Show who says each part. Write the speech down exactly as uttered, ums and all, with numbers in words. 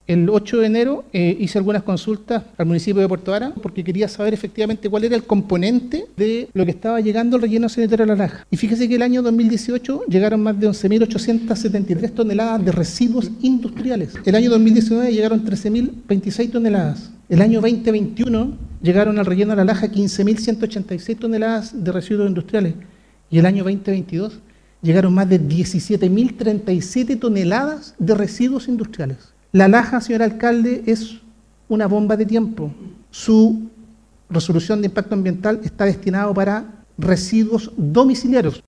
Speaker 1: El ocho de enero eh, hice algunas consultas al municipio de Puerto Vara porque quería saber efectivamente cuál era el componente de lo que estaba llegando al relleno sanitario de La Laja. Y fíjese que el año dos mil dieciocho llegaron más de once mil ochocientas setenta y tres toneladas de residuos industriales. El año dos mil diecinueve llegaron trece mil veintiséis toneladas. El año veinte veintiuno llegaron al relleno de La Laja quince mil ciento ochenta y seis toneladas de residuos industriales. Y el año veinte veintidós llegaron más de diecisiete mil treinta y siete toneladas de residuos industriales. La Laja, señor alcalde, es una bomba de tiempo. Su resolución de impacto ambiental está destinado para residuos domiciliarios.